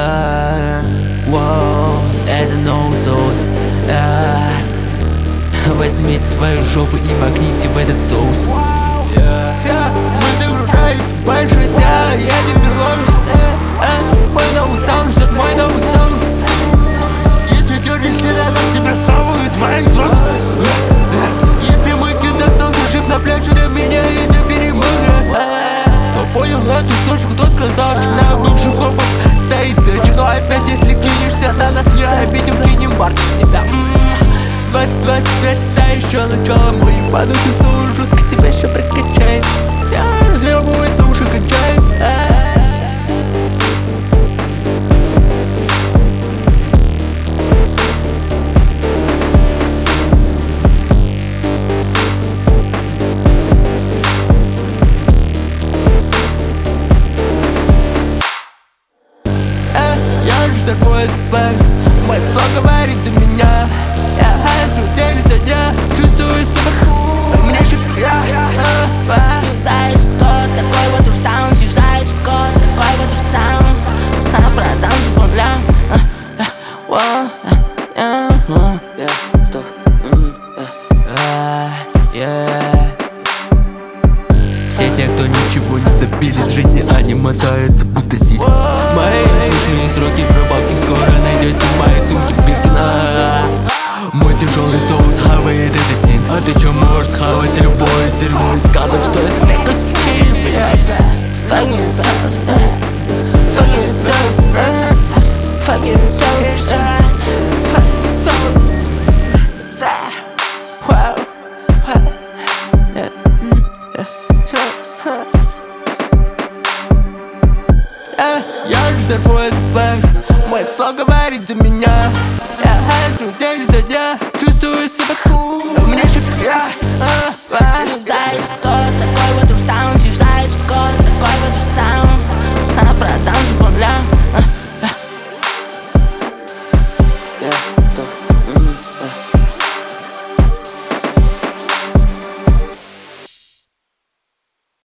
Это no sauce. Возьмите свою жопу и макните в этот соус. Мы загружались больше тебя, я не вернусь. Мой новый саунд ждет мой новый саунд. Если дернешь следа, нам тебя схавают мои глаза. Если мой кид остался жив на пляже, для меня это перемога. Кто понял эту слушку, тот красавчик. На бывших хопах стоит дочь. Но опять, если кинешься на нас, не обидим, кинем марки в тебя. 20-25, это еще начало. Мой ебанутый соус жестко тебя еще прокачает. Разъебывается, уши кончает. Я же такой факт. Мой флаг говорит за меня. Я хожу день за дня, чувствую себя мне же Юзаешь код, такой вот уж саунд. Юзаешь код, такой вот уж саунд. Продам же проблем. Стоп. Все те, кто ничего не добились в жизни, они мотаются будто сись. Мои трушные сроки пробавки скоро найдете в моей сумке Биркина. Мой тяжелый соус хавает этот син. А ты чё можешь схавать любое дерьмо и сказать, что это такой стиль, блядь? Fucking sound. Fucking sound. Fucking sound. Я же такой факт. Мой флаг говорит за меня. Я хожу день за дня, чувствую себя